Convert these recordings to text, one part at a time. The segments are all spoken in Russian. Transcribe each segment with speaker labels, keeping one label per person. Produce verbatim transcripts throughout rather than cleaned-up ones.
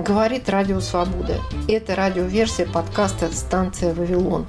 Speaker 1: Говорит Радио Свобода. Это радиоверсия подкаста «Станция Вавилон».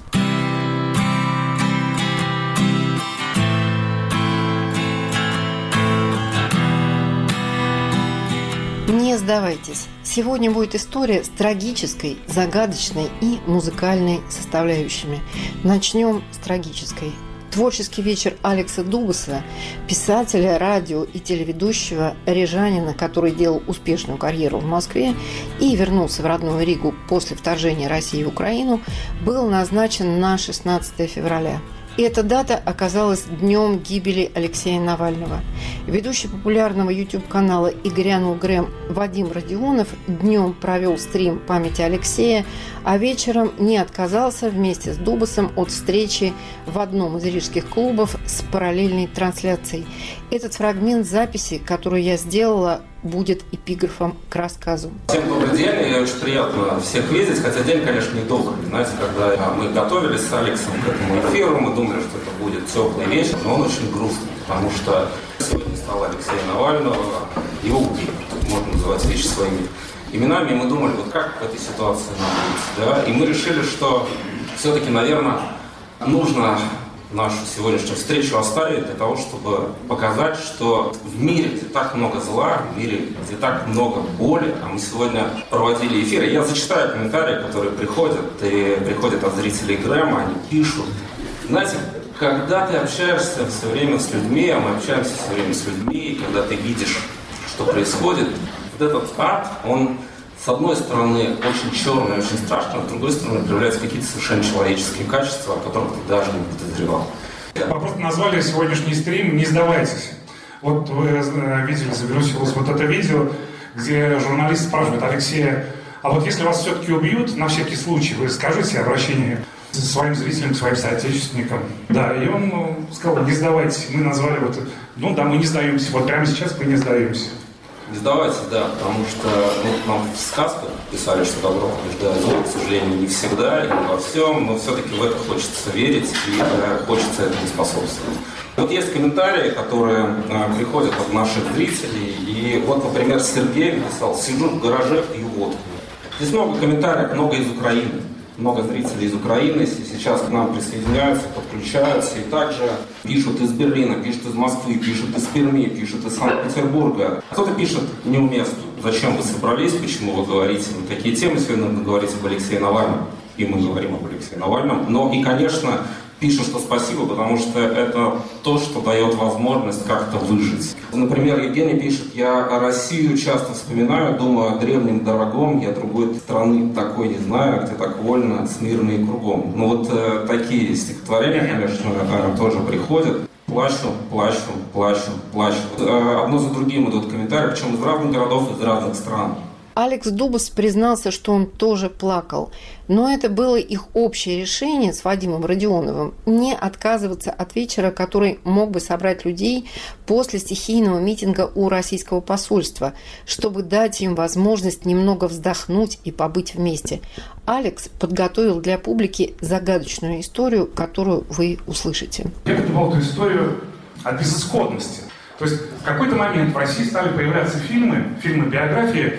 Speaker 1: Не сдавайтесь. Сегодня будет история с трагической, загадочной и музыкальной составляющими. Начнем с трагической. Творческий вечер Алекса Дубаса, писателя, радио и телеведущего, рижанина, который делал успешную карьеру в Москве и вернулся в родную Ригу после вторжения России в Украину, был назначен на шестнадцатое февраля. И эта дата оказалась днем гибели Алексея Навального. Ведущий популярного YouTube-канала «И грянул Грэм» Вадим Родионов днем провел стрим памяти Алексея, а вечером не отказался вместе с Дубасом от встречи в одном из рижских клубов с параллельной трансляцией. Этот фрагмент записи, которую я сделала, будет эпиграфом к рассказу.
Speaker 2: Всем добрый день, и очень приятно всех видеть, хотя день, конечно, недолгий. Знаете, когда мы готовились с Алексом к этому эфиру, мы думали, что это будет теплый вечер, но он очень грустный, потому что сегодня стало Алексея Навального, его убили, можно называть вещи своими именами, и мы думали, вот как в этой ситуации нам быть, да? И мы решили, что все-таки, наверное, нужно нашу сегодняшнюю встречу оставить для того, чтобы показать, что в мире, где так много зла, в мире, где так много боли, а мы сегодня проводили эфиры, я зачитаю комментарии, которые приходят, и приходят от зрителей Грэма, они пишут. Знаете, когда ты общаешься все время с людьми, а мы общаемся все время с людьми, и когда ты видишь, что происходит, вот этот ад, он с одной стороны очень черный, очень страшный, а с другой стороны проявляются какие-то совершенно человеческие качества, о которых ты даже не подозревал.
Speaker 3: Мы просто назвали сегодняшний стрим «Не сдавайтесь». Вот вы видели, завирусилось вот это видео, где журналист спрашивает Алексея: а вот если вас все-таки убьют, на всякий случай, вы скажите обращение своим зрителям, своим соотечественникам. Да, и он ну, сказал: не сдавайтесь. Мы назвали вот, ну да, мы не сдаемся. Вот прямо сейчас мы не сдаемся.
Speaker 2: Не сдавайтесь, да, потому что ну, нам в сказках писали, что добро побеждает зло, к сожалению, не всегда и не во всем, но все-таки в это хочется верить и э, хочется этому способствовать. Вот есть комментарии, которые э, приходят от наших зрителей, и вот, например, Сергей написал: «Сижу в гараже, пью водку». Здесь много комментариев, много из Украины. Много зрителей из Украины сейчас к нам присоединяются, подключаются и также пишут из Берлина, пишут из Москвы, пишут из Перми, пишут из Санкт-Петербурга. Кто-то пишет неуместно: зачем вы собрались, почему вы говорите на такие темы. Сегодня вы говорите об Алексее Навальном, и мы говорим об Алексее Навальном. Но и, конечно, пишут, что спасибо, потому что это то, что дает возможность как-то выжить. Например, Евгений пишет: я Россию часто вспоминаю, думаю о древнем дорогом, я другой страны такой не знаю, где так вольно, смирно и кругом. Ну вот э, такие стихотворения, конечно, э, тоже приходят. Плачу, плачу, плачу, плачу. Э, одно за другим идут комментарии, причем из разных городов, из разных стран.
Speaker 1: Алекс Дубас признался, что он тоже плакал, но это было их общее решение с Вадимом Родионовым не отказываться от вечера, который мог бы собрать людей после стихийного митинга у российского посольства, чтобы дать им возможность немного вздохнуть и побыть вместе. Алекс подготовил для публики загадочную историю, которую вы услышите.
Speaker 3: Я подумал эту историю о безысходности. То есть в какой-то момент в России стали появляться фильмы, фильмы-биографии,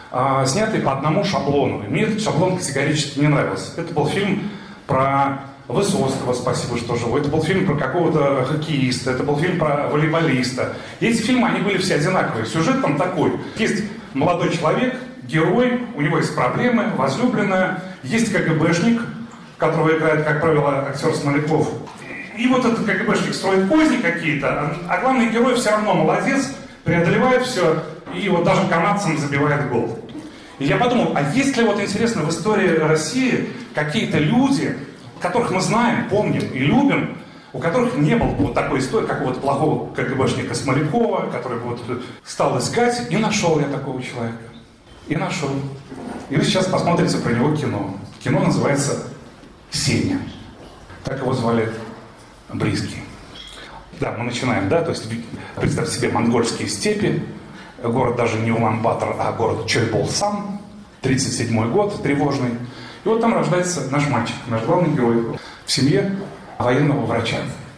Speaker 3: снятый по одному шаблону. И мне этот шаблон категорически не нравился. Это был фильм про Высоцкого, спасибо, что живой. Это был фильм про какого-то хоккеиста, это был фильм про волейболиста. И эти фильмы, они были все одинаковые. Сюжет там такой. Есть молодой человек, герой, у него есть проблемы, возлюбленная, есть КГБшник, которого играет, как правило, актер Смоляков. И вот этот КГБшник строит козни какие-то, а главный герой все равно молодец, преодолевает все, и вот даже канадцам забивает гол. И я подумал, а есть ли вот интересно в истории России какие-то люди, которых мы знаем, помним и любим, у которых не было вот такой истории, как у вот плохого КГБшника Смолякова, который вот стал искать, и нашел я такого человека. И нашел. И вы сейчас посмотрите про него кино. Кино называется «Сеня». Так его звали близкие. Да, мы начинаем, да, то есть представьте себе монгольские степи, город даже не Улан-Батор, а город Чойболсан, тридцать седьмой год, тревожный. И вот там рождается наш мальчик, наш главный герой, в семье военного врача.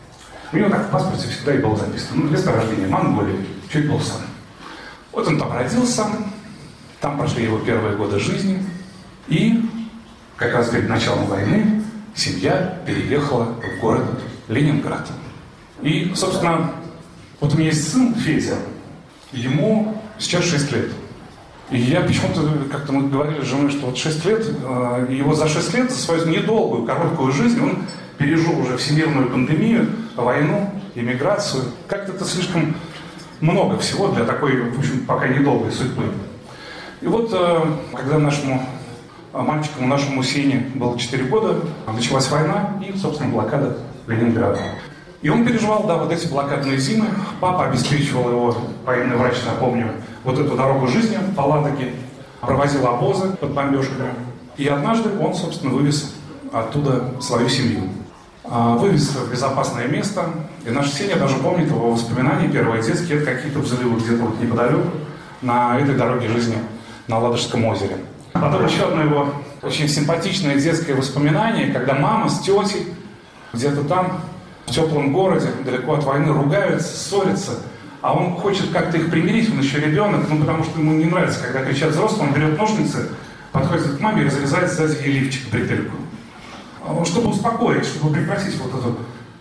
Speaker 3: У него так в паспорте всегда и было записано, ну, место рождения Монголия, Чойболсан. Вот он там родился, Там прошли его первые годы жизни. И как раз перед началом войны семья переехала в город Ленинград. И, собственно, вот у меня есть сын Федя, ему сейчас шесть лет. И я почему-то, как-то мы говорили с женой, что вот шесть лет, его за шесть лет, за свою недолгую, короткую жизнь, он пережил уже всемирную пандемию, войну, эмиграцию. Как-то это слишком много всего для такой, в общем, пока недолгой судьбы. И вот, когда нашему мальчику, нашему Сене было четыре года, началась война и, собственно, блокада Ленинграда. И он переживал, да, вот эти блокадные зимы. Папа обеспечивал его, военный врач, напомню, вот эту дорогу жизни по Ладоге, провозил обозы под бомбежками. И однажды он, собственно, вывез оттуда свою семью. Вывез в безопасное место. И наш Сеня даже помнит его воспоминания первые детские, это какие-то взрывы где-то вот неподалеку на этой дороге жизни на Ладожском озере. Потом еще одно его очень симпатичное детское воспоминание, когда мама с тетей где-то там, в теплом городе, далеко от войны, ругаются, ссорятся, а он хочет как-то их примирить, он еще ребенок, ну потому что ему не нравится, когда кричат взрослые, он берет ножницы, подходит к маме и разрезает сзади ей лифчик, бретельку. Чтобы успокоить, чтобы прекратить вот эту...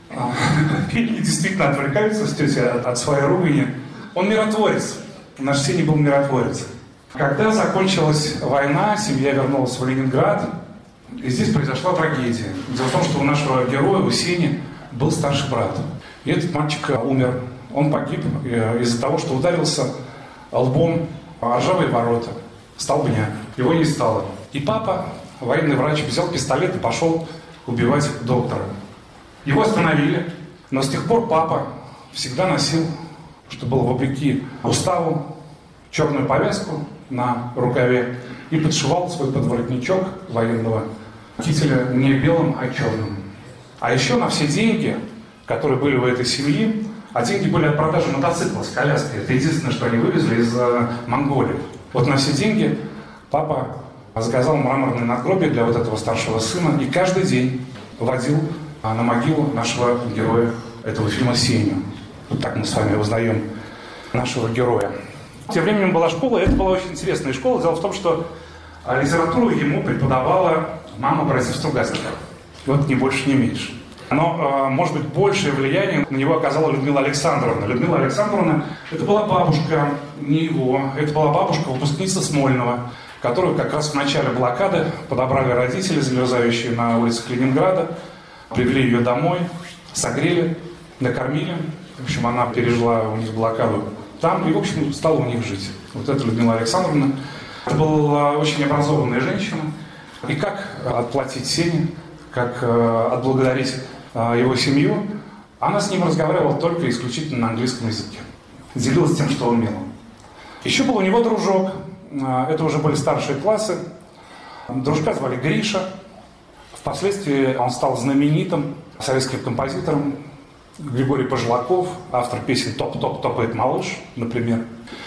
Speaker 3: Они действительно отвлекаются с тетей от, от своей ругани. Он миротворец. Наш Сеня был миротворец. Когда закончилась война, семья вернулась в Ленинград, и здесь произошла трагедия. Дело в том, что у нашего героя, у Сени, был старший брат. И этот мальчик умер. Он погиб из-за того, что ударился лбом о ржавые ворота, столбня. Его не стало. И папа, военный врач, взял пистолет и пошел убивать доктора. Его остановили, но с тех пор папа всегда носил, что было вопреки уставу, черную повязку на рукаве и подшивал свой подворотничок военного кителя не белым, а черным. А еще на все деньги, которые были у этой семьи, а деньги были от продажи мотоцикла с коляской. Это единственное, что они вывезли из э, Монголии. Вот на все деньги папа заказал мраморное надгробие для вот этого старшего сына и каждый день водил а, на могилу нашего героя этого фильма Сеню. Вот так мы с вами узнаем нашего героя. Тем временем была школа, и это была очень интересная школа. Дело в том, что а, литературу ему преподавала мама братьев Стругацких. Вот ни больше, ни меньше. Но, может быть, большее влияние на него оказала Людмила Александровна. Людмила Александровна – это была бабушка не его, это была бабушка, выпускница Смольного, которую как раз в начале блокады подобрали родители, замерзающие на улицах Ленинграда, привели ее домой, согрели, накормили. В общем, она пережила у них блокаду там и, в общем, стала у них жить. Вот это Людмила Александровна. Это была очень образованная женщина. И как отплатить Сене, как отблагодарить его семью, она с ним разговаривала только исключительно на английском языке. Делилась тем, что умела. Еще был у него дружок. Это уже были старшие классы. Дружка звали Гриша. Впоследствии он стал знаменитым советским композитором. Григорий Пожелаков, автор песен «Топ-топ топает малыш», например.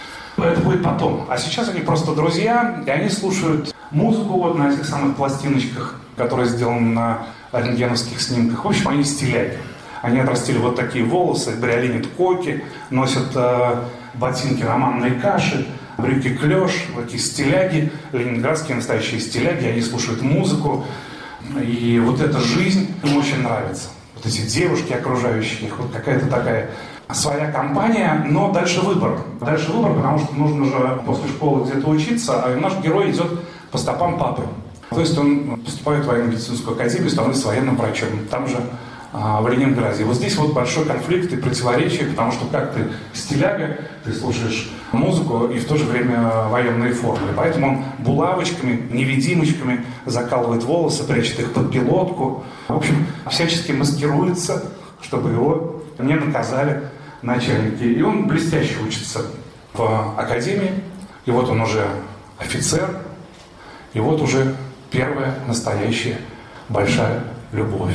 Speaker 3: Это будет потом. А сейчас они просто друзья, и они слушают музыку вот на этих самых пластиночках, которые сделаны на рентгеновских снимках. В общем, они стиляги. Они отрастили вот такие волосы, бриолинят коки, носят э, ботинки романной каши, брюки клеш, такие стиляги, ленинградские настоящие стиляги, они слушают музыку. И вот эта жизнь им очень нравится. Вот эти девушки, окружающие их, вот какая-то такая своя компания, но дальше выбор. Дальше выбор, потому что нужно же после школы где-то учиться, а наш герой идет по стопам папы. То есть он поступает в военно-медицинскую академию, становится военным врачом. Там же, а, в Ленинграде. И вот здесь вот большой конфликт и противоречие, потому что как ты стиляга, ты слушаешь музыку и в то же время военные формы. И поэтому он булавочками, невидимочками закалывает волосы, прячет их под пилотку. В общем, всячески маскируется, чтобы его не наказали начальники. И он блестяще учится в академии. И вот он уже офицер. И вот уже первая настоящая большая любовь.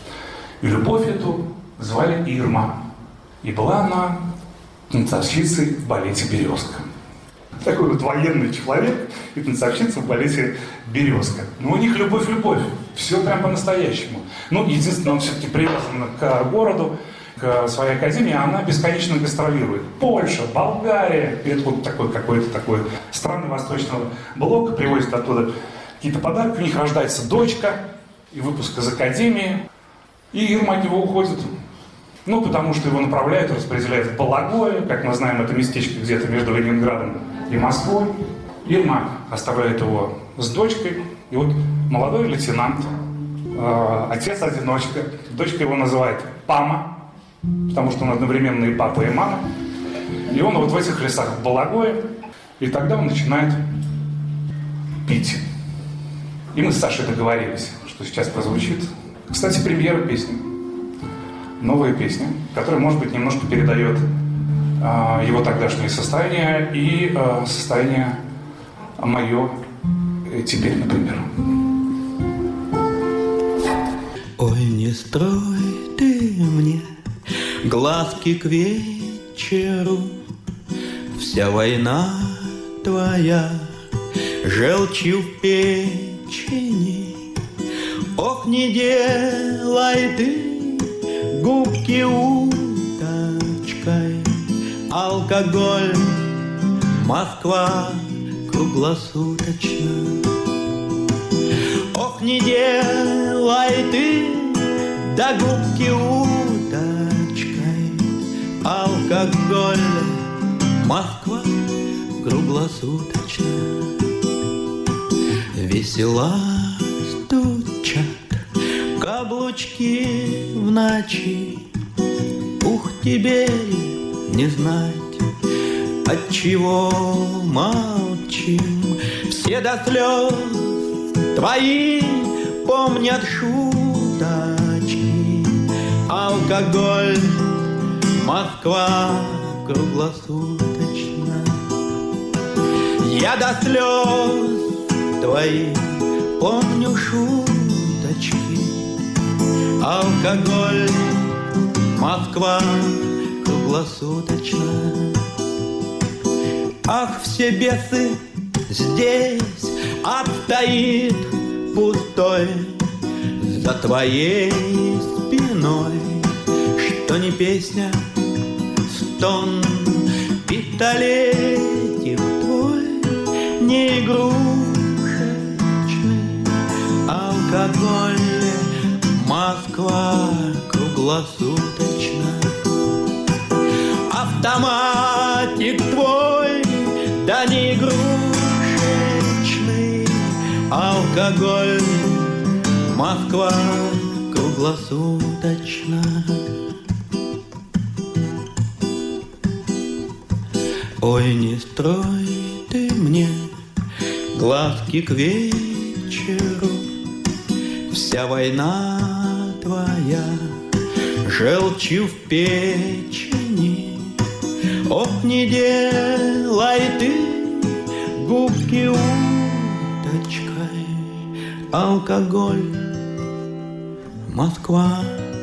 Speaker 3: И любовь эту звали Ирма. И была она танцовщицей в балете «Березка». Такой вот военный человек и танцовщица в балете «Березка». Но у них любовь-любовь. Все прям по-настоящему. Ну, единственное, он все-таки привязан к городу, к к своей академии, она бесконечно гастролирует. Польша, Болгария, это вот такой какой-то такой страны Восточного блока, привозят оттуда какие-то подарки, у них рождается дочка, и выпуск из академии, и Ермак от него уходит. Ну, потому что его направляют, распределяют в Балагое, как мы знаем, это местечко где-то между Ленинградом и Москвой. Ермак оставляет его с дочкой, и вот молодой лейтенант, э, отец-одиночка, дочка его называет Пама, потому что он одновременно и папа, и мама. И он вот в этих лесах в Балагое, и тогда он начинает пить. И мы с Сашей договорились, что сейчас прозвучит. Кстати, премьера песни. Новая песня, которая, может быть, немножко передает э, его тогдашнее состояние и э, состояние мое э, теперь, например.
Speaker 4: Ой, не строй ты мне глазки к вечеру, вся война твоя желчью в печени. Ох, не делай ты губки уточкой, алкоголь, Москва круглосуточно. Ох, не делай ты до губки уточкой, алкоголь, Москва круглосуточно. Весела стучат каблучки в ночи. Ух, тебе не знать, отчего молчим. Все до слез твои помнят шуточки. Алкоголь, Москва круглосуточно. Я до слез твои помню шуточки. Алкоголь, Москва круглосуточно. Ах, все бесы здесь обстоит пустой за твоей спиной, что не песня, стон пистолетик твой, не игрушечный. Алкоголь, Москва круглосуточно. Автоматик твой, да не игрушечный. Алкоголь, Москва круглосуточно. Ой, не строй ты мне глазки к вечеру, вся война твоя желчью в печени. Ох, не делай ты губки уточкой, алкоголь, Москва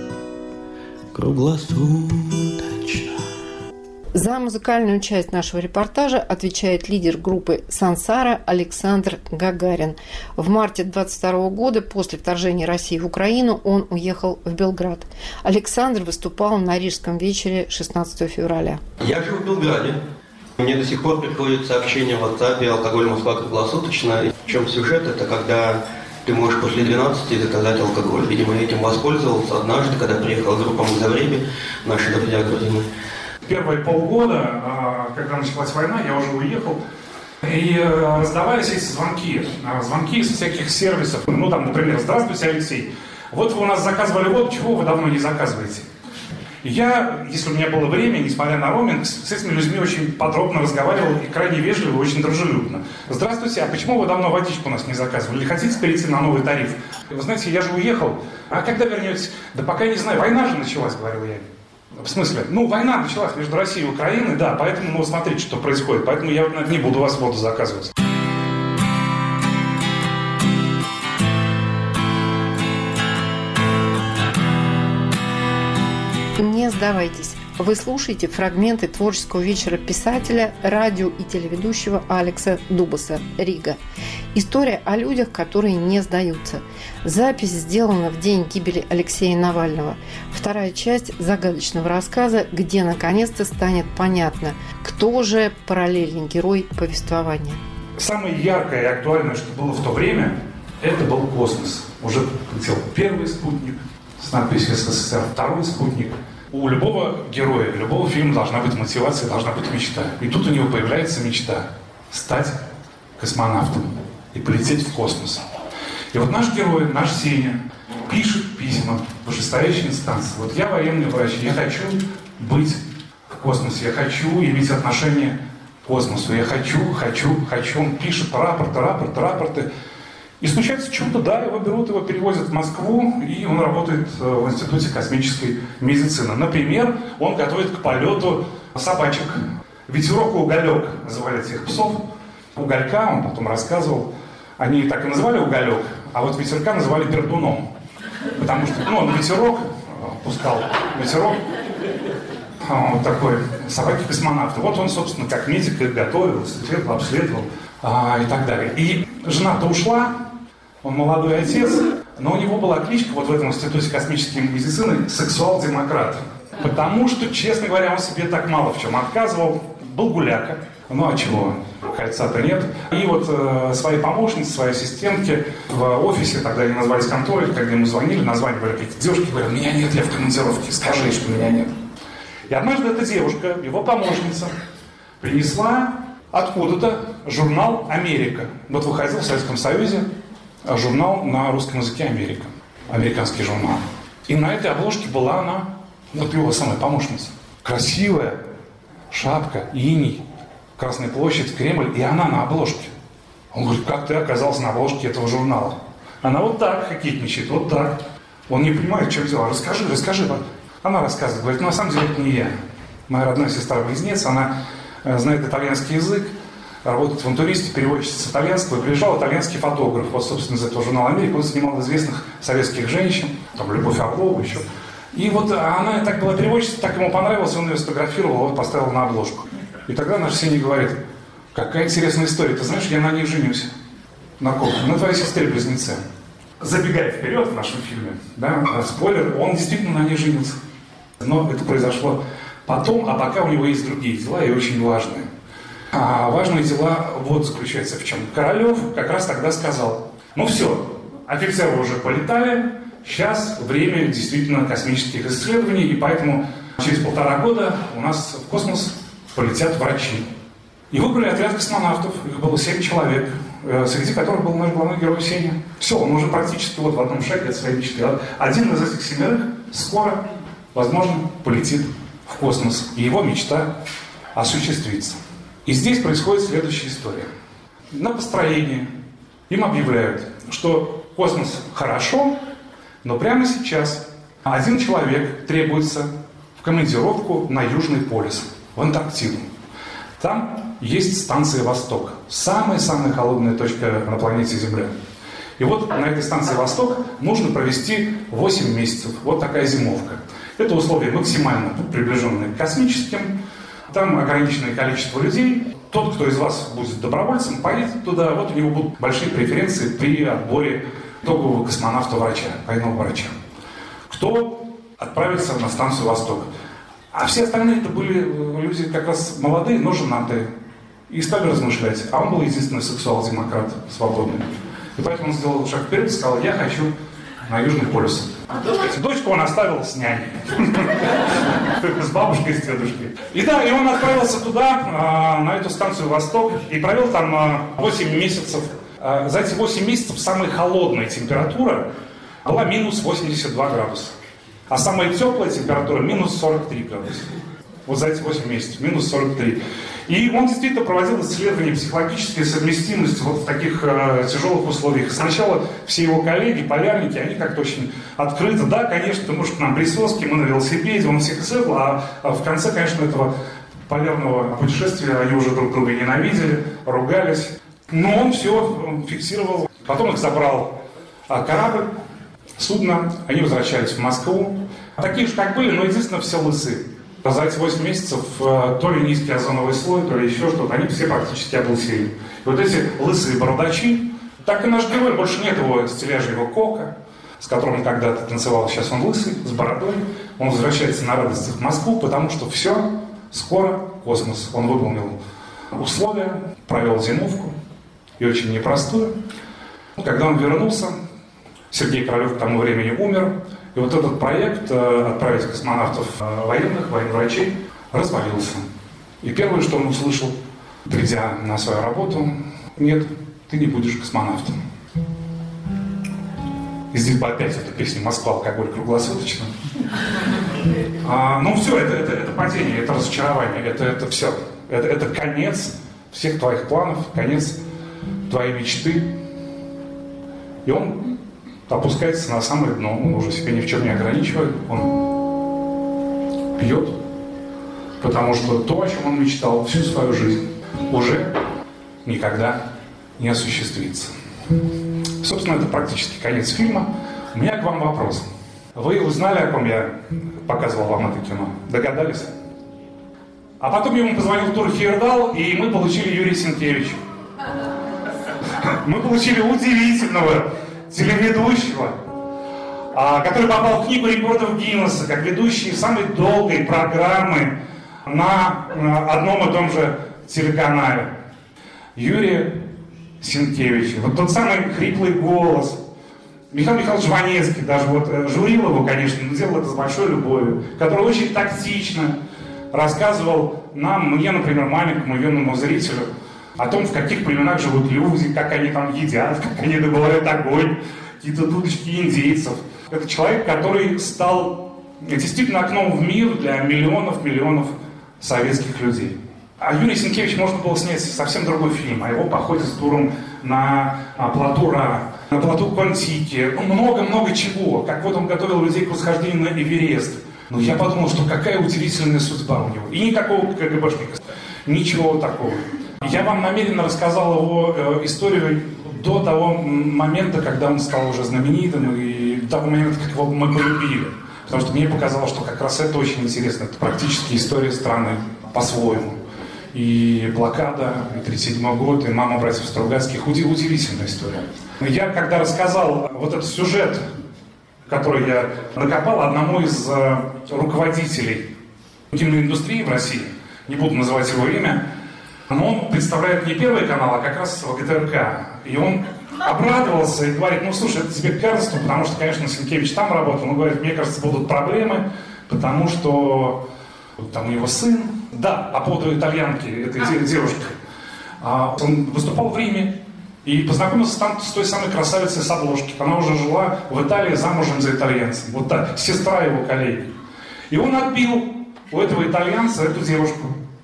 Speaker 4: круглосуточно.
Speaker 1: За музыкальную часть нашего репортажа отвечает лидер группы «Сансара» Александр Гагарин. В марте двадцать второго года, после вторжения России в Украину, он уехал в Белград. Александр выступал на Рижском вечере шестнадцатого февраля.
Speaker 5: Я живу в Белграде. Мне до сих пор приходят сообщения в WhatsApp: «Алкоголь, Москва круглосуточно». В чем сюжет? Это когда ты можешь после двенадцати заказать алкоголь. Видимо, я этим воспользовался однажды, когда приехала группа «Мазавреби», наши друзья грузины.
Speaker 3: Первые полгода, когда началась война, я уже уехал, и раздавались эти звонки, звонки из всяких сервисов. Ну, там, например: «Здравствуйте, Алексей, вот вы у нас заказывали воду, чего вы давно не заказываете?» И я, если у меня было время, несмотря на роуминг, с этими людьми очень подробно разговаривал и крайне вежливо, очень дружелюбно. «Здравствуйте, а почему вы давно водичку у нас не заказывали? Или хотите перейти на новый тариф? Вы знаете, я же уехал. А когда вернетесь? Да пока я не знаю, война же началась», говорил я. В смысле? Ну, война началась между Россией и Украиной, да, поэтому, ну, смотрите, что происходит. Поэтому я не буду у вас воду заказывать.
Speaker 1: Не сдавайтесь. Вы слушаете фрагменты творческого вечера писателя, радио и телеведущего Алекса Дубаса, Рига. История о людях, которые не сдаются. Запись сделана в день гибели Алексея Навального. Вторая часть загадочного рассказа, где наконец-то станет понятно, кто же параллельный герой повествования.
Speaker 3: Самое яркое и актуальное, что было в то время, это был космос. Уже летел первый спутник с надписью СССР, второй спутник. У любого героя, любого фильма должна быть мотивация, должна быть мечта. И тут у него появляется мечта стать космонавтом и полететь в космос. И вот наш герой, наш Сеня, пишет письма в вышестоящей инстанции. Вот я военный врач, я хочу быть в космосе, я хочу иметь отношение к космосу, я хочу, хочу, хочу. Он пишет рапорты, рапорты, рапорты. И случается чудо, да, его берут, его перевозят в Москву, и он работает в Институте космической медицины. Например, он готовит к полету собачек. Ветерок и Уголек называли этих псов. Уголька, он потом рассказывал, они так и называли Уголек, а вот ветерка называли Пердуном. Потому что, ну, он ветерок пускал, ветерок, вот такой, собаки-космонавты. Вот он, собственно, как медик их готовил, исследовал, обследовал а, и так далее. И жена-то ушла, он молодой отец, но у него была кличка вот в этом Институте космической медицины «Сексуал-демократ». Потому что, честно говоря, он себе так мало в чем отказывал. Был гуляка. Ну а чего? Кольца-то нет. И вот э, свои помощницы, свои ассистентки в офисе, тогда они назывались конторой, когда ему звонили, названивали какие-то девушки, говорят, меня нет, я в командировке, скажи, что меня нет. И однажды эта девушка, его помощница, принесла откуда-то журнал «Америка». Вот выходил в Советском Союзе журнал на русском языке «Америка». Американский журнал. И на этой обложке была она, вот его самая помощница. Красивая шапка, иней, Красная площадь, Кремль, и она на обложке. Он говорит, как ты оказался на обложке этого журнала? Она вот так хоккетничает, вот так. Он не понимает, в чем дело. Расскажи, расскажи. Она рассказывает, говорит, ну на самом деле это не я. Моя родная сестра-близнец, она э, знает итальянский язык, работает в интуристе, переводчица с итальянского, и приезжал итальянский фотограф. Вот, собственно, из этого журнала «Америка» он снимал известных советских женщин, там, Любовь Орлова еще. И вот она так была переводчица, так ему понравилось, он ее сфотографировал, вот поставил на обложку. И тогда наш Сеня говорит, какая интересная история, ты знаешь, я на ней женюсь. На ком? На твоей сестре-близнеце. Забегая вперед в нашем фильме, да, спойлер, он действительно на ней женился. Но это произошло потом, а пока у него есть другие дела и очень важные. А важные дела вот заключаются в чем. Королев как раз тогда сказал, ну все, офицеры уже полетали, сейчас время действительно космических исследований, и поэтому через полтора года у нас в космос полетят врачи. И выбрали отряд космонавтов, их было семь человек, среди которых был наш главный герой Сеня. Все, он уже практически вот в одном шаге от своей мечты. Один из этих семерых скоро, возможно, полетит в космос, и его мечта осуществится. И здесь происходит следующая история. На построении им объявляют, что космос хорошо, но прямо сейчас один человек требуется в командировку на Южный полюс, в Антарктиду. Там есть станция «Восток», самая-самая холодная точка на планете Земля. И вот на этой станции «Восток» нужно провести восемь месяцев. Вот такая зимовка. Это условия максимально приближенные к космическим. Там ограниченное количество людей. Тот, кто из вас будет добровольцем, поедет туда. Вот у него будут большие преференции при отборе итогового космонавта-врача, военного врача. Кто отправится на станцию «Восток». А все остальные это были люди как раз молодые, но женатые. И стали размышлять. А он был единственный сексуал-демократ, свободный. И поэтому он сделал шаг вперед и сказал, я хочу на Южный полюс. Дочку он оставил с няней. С бабушкой, с дедушкой. И да, и он отправился туда, на эту станцию «Восток», и провел там восемь месяцев. За эти восемь месяцев самая холодная температура была минус восемьдесят два градуса. А самая теплая температура минус сорок три градуса. Вот за эти восемь месяцев, минус сорок три. И он действительно проводил исследования психологической совместимости вот в таких э, тяжелых условиях. Сначала все его коллеги, полярники, они как-то очень открыто, да, конечно, ты можешь к нам присоски, мы на велосипеде, он всех исследовал, а, а в конце, конечно, этого полярного путешествия они уже друг друга ненавидели, ругались. Но он все фиксировал. Потом их забрал а, корабль, судно, они возвращались в Москву. Такие же, как были, но единственное, все лысы. За эти восемь месяцев то ли низкий озоновый слой, то ли еще что-то, они все практически облысели. И вот эти лысые бородачи, Так и наш герой, больше нет его стиляжа, его кока, с которым он когда-то танцевал, сейчас он лысый, с бородой. Он возвращается на радости в Москву, потому что все, скоро космос. Он выполнил условия, провел зимовку, и очень непростую. Когда он вернулся, Сергей Королев к тому времени умер, и вот этот проект отправить космонавтов военных, военврачей, развалился. И первое, что он услышал, придя на свою работу: нет, ты не будешь космонавтом. И здесь бы опять эта песня «Москва, алкоголь круглосуточно». А, ну все, это, это, это падение, это разочарование, это, это все. Это, это конец всех твоих планов, конец твоей мечты. И он опускается на самое дно, он уже себя ни в чем не ограничивает, он пьет, потому что то, о чем он мечтал всю свою жизнь, уже никогда не осуществится. Собственно, это практически конец фильма. У меня к вам вопрос. Вы узнали, о ком я показывал вам это кино? Догадались? А потом ему позвонил Тур Хейердал, и мы получили Юрия Сенкевича. Мы получили удивительного телеведущего, который попал в книгу рекордов Гиннесса как ведущий самой долгой программы на одном и том же телеканале. Юрий Сенкевич. Вот тот самый хриплый голос. Михаил Михайлович Жванецкий, даже вот журил его, конечно, но делал это с большой любовью, который очень тактично рассказывал нам, мне, например, маленькому юному зрителю, о том, в каких племенах живут люди, как они там едят, как они добывают огонь, какие-то дудочки индейцев. Это человек, который стал действительно окном в мир для миллионов-миллионов советских людей. А Юрий Сенкевич можно было снять совсем другой фильм, о его походе с Туром на плоту Ра, на плоту Кон-Тики, много-много чего, как вот он готовил людей к восхождению на Эверест. Но я подумал, что какая удивительная судьба у него. И никакого КГБшника, ничего такого. Я вам намеренно рассказал его э, историю до того момента, когда он стал уже знаменитым, и до того момента, как его мы полюбили. Потому что мне показалось, что как раз это очень интересно. Это практически история страны по-своему. И блокада, и тридцать седьмой год, и мама братьев Стругацких. Уди- удивительная история. Я когда рассказал вот этот сюжет, который я накопал одному из э, руководителей киноиндустрии в России, не буду называть его имя, но он представляет не Первый канал, а как раз ГТРК. И он обрадовался и говорит: ну слушай, это тебе кажется, потому что, конечно, Сенкевич там работал, но говорит, мне кажется, будут проблемы, потому что там у него сын. Да, по поводу итальянки, этой девушки. Он выступал в Риме и познакомился там с той самой красавицей с обложки. Она уже жила в Италии замужем за итальянцем. Вот так, сестра его коллеги. И он отбил у этого итальянца эту девушку.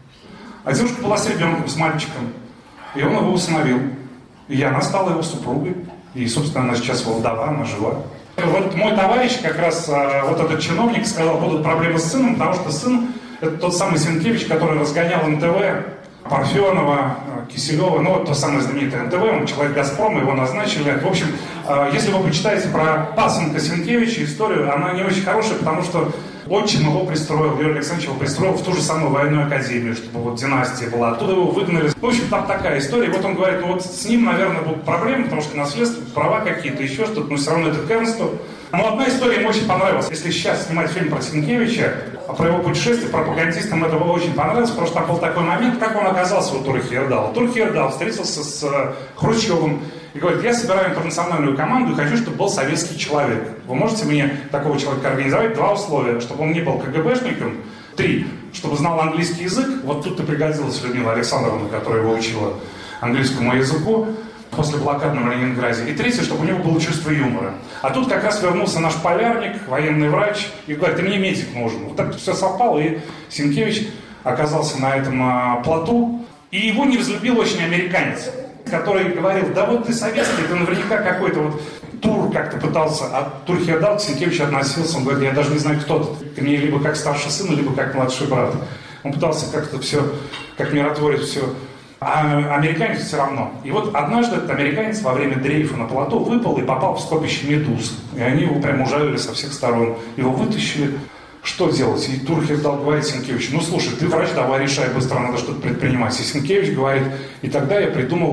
Speaker 3: А девушка была с ребенком, с мальчиком. И он его усыновил. И она стала его супругой. И, собственно, она сейчас его вдова, она жива. Вот мой товарищ, как раз вот этот чиновник, сказал, будут проблемы с сыном, потому что сын — это тот самый Сенкевич, который разгонял эн тэ вэ, Парфенова, Киселева, ну вот то самое знаменитое эн тэ вэ, он человек Газпрома, его назначили. В общем, если вы почитаете про пасынка Сенкевича историю, она не очень хорошая, потому что отчим его пристроил, Юрий Александрович его пристроил в ту же самую военную академию, чтобы вот династия была. Оттуда его выгнали. В общем, там такая история. И вот он говорит, ну вот с ним, наверное, будут проблемы, потому что наследство, права какие-то, еще что-то, но все равно это Кернсту. Но одна история ему очень понравилась. Если сейчас снимать фильм про Сенкевича, про его путешествие, пропагандистам это было очень понравилось, потому что там был такой момент, как он оказался у Тура Хейердала. Тур Хейердал встретился с э, Хрущевым и говорит, я собираю интернациональную команду и хочу, чтобы был советский человек. Вы можете мне такого человека организовать? Два условия. Чтобы он не был КГБшником. Три. Чтобы знал английский язык. Вот тут-то пригодилась Людмила Александровна, которая его учила английскому языку после блокады на Ленинграде. И третье, чтобы у него было чувство юмора. А тут как раз вернулся наш полярник, военный врач, и говорит, ты мне медик нужен. Вот так все совпало, и Сенкевич оказался на этом а, плоту. И его не взлюбил очень американец, который говорил, да вот ты советский, это наверняка какой-то вот Тур как-то пытался, а Тур Хейердал к Сенкевичу относился, он говорит, я даже не знаю, кто ты. Ты мне либо как старший сын, либо как младший брат. Он пытался как-то все, как миротворец все. А американец все равно. И вот однажды этот американец во время дрейфа на плоту выпал и попал в скопище медуз. И они его прям ужалили со всех сторон. Его вытащили. Что делать? И Тур Хейердал говорит Сенкевичу, ну слушай, ты врач, давай решай, быстро надо что-то предпринимать. И Сенкевич говорит, и тогда я придумал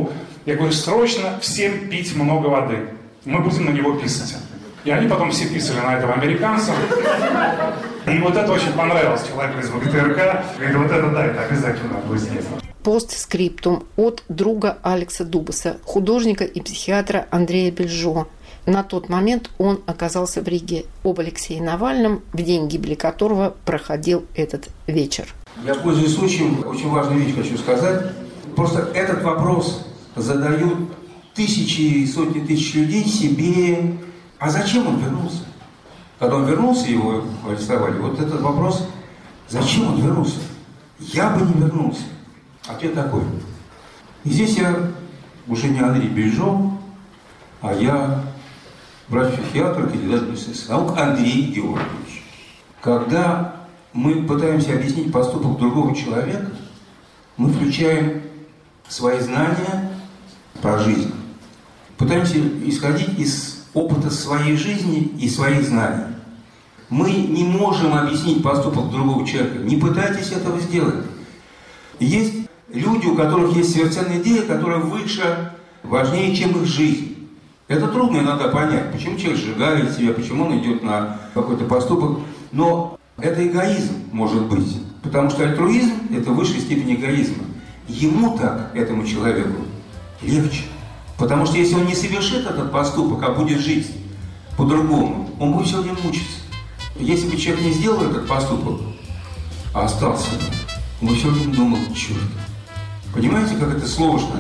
Speaker 3: Я говорю, срочно всем пить много воды. Мы будем на него писать. И они потом все писали на этого американца. И вот это очень понравилось человеку из ВГТРК. Говорит, вот это да, это обязательно будет сделано.
Speaker 1: Постскриптум от друга Алекса Дубаса, художника и психиатра Андрея Бельжо. На тот момент он оказался в Риге. Об Алексее Навальном, в день гибели которого проходил этот вечер.
Speaker 6: Я, пользуясь случаем, очень важную вещь хочу сказать. Просто этот вопрос задают тысячи и сотни тысяч людей себе. А зачем он вернулся? Когда он вернулся, его арестовали, вот этот вопрос, зачем он вернулся? Я бы не вернулся. Ответ такой. И здесь я уже не Андрей Бельжо, а я врач-психиатр, кандидат медицинских наук Андрей Георгиевич. Когда мы пытаемся объяснить поступок другого человека, мы включаем свои знания про жизнь. Пытаемся исходить из опыта своей жизни и своих знаний. Мы не можем объяснить поступок другого человека. Не пытайтесь этого сделать. Есть люди, у которых есть совершенная идея, которая выше, важнее, чем их жизнь. Это трудно иногда понять, почему человек сжигает себя, почему он идет на какой-то поступок. Но это эгоизм, может быть. Потому что альтруизм – это высшая степень эгоизма. Ему так, этому человеку, легче. Потому что если он не совершит этот поступок, а будет жить по-другому, он будет все время мучиться. Если бы человек не сделал этот поступок, а остался, он бы все время думал, черт. Понимаете, как это сложно?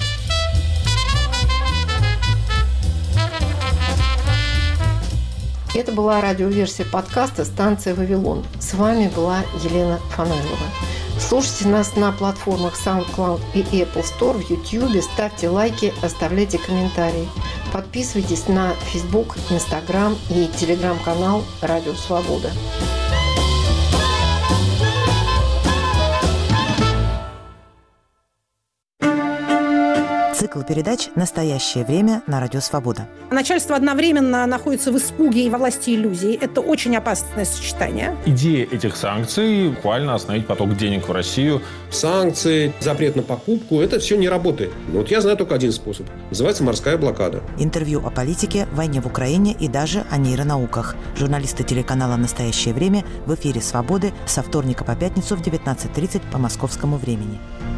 Speaker 1: Это была радиоверсия подкаста «Станция Вавилон». С вами была Елена Фанайлова. Слушайте нас на платформах SoundCloud и Apple Store, в YouTube, ставьте лайки, оставляйте комментарии. Подписывайтесь на Facebook, Instagram и Telegram-канал «Радио Свобода».
Speaker 7: Цикл передач «Настоящее время» на Радио Свобода.
Speaker 8: Начальство одновременно находится в испуге и во власти иллюзий. Это очень опасное сочетание.
Speaker 9: Идея этих санкций – буквально остановить поток денег в Россию.
Speaker 10: Санкции, запрет на покупку – это все не работает. Вот я знаю только один способ. Называется морская блокада.
Speaker 7: Интервью о политике, войне в Украине и даже о нейронауках. Журналисты телеканала «Настоящее время» в эфире «Свободы» со вторника по пятницу в девятнадцать тридцать по московскому времени.